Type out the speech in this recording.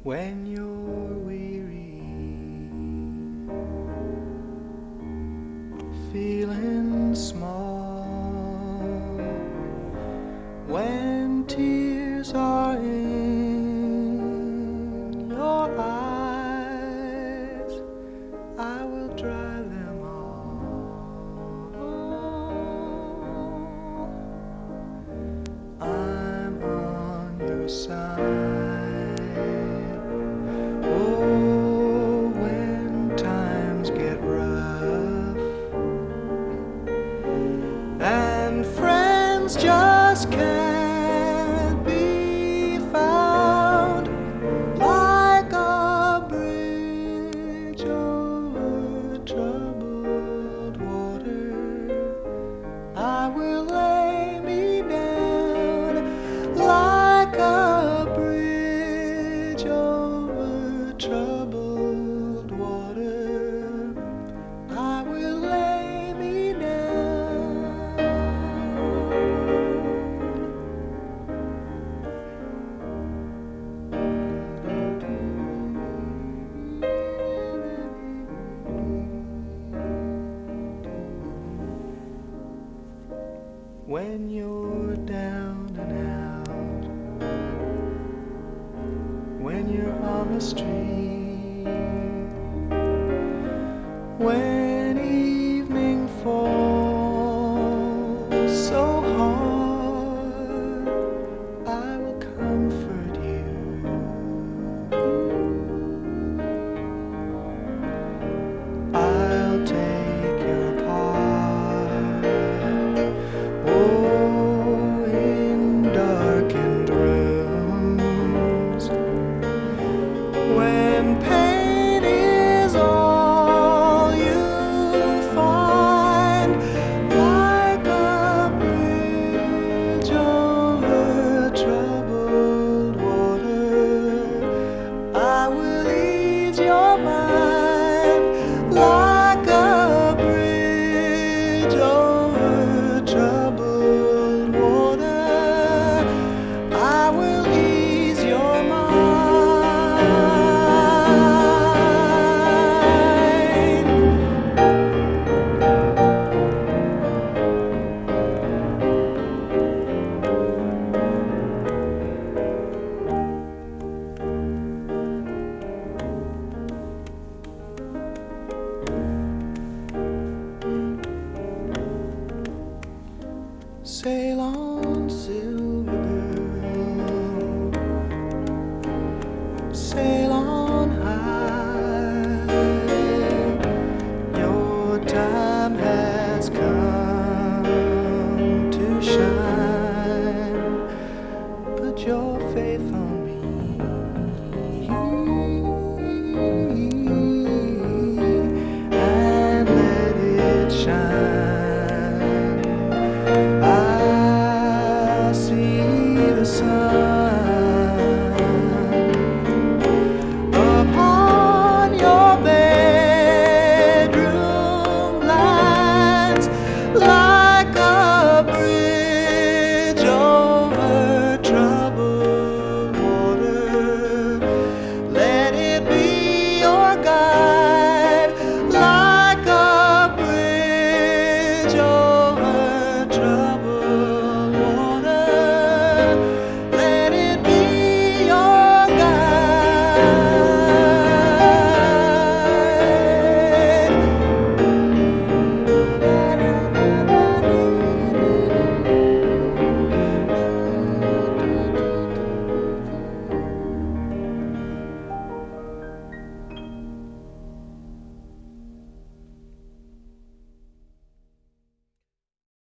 when you're weary, feeling small, when tears are in your eyes, I will dry them all. I'm on your side. Oh, when times get rough and friends just can't be found, like a bridge over troubled water, I will lay me down, like a bridge over troubled water, I will lay me down. When you're down and out, when you're on the street, when evening falls so hard, I will comfort you. I'll take your part. Oh, in darkened rooms, when pain is all you find, like a bridge over troubled water, I will ease your mind, like a bridge over troubled water, I will ease your mind. Sail on, silver girl, sail on high. Your time has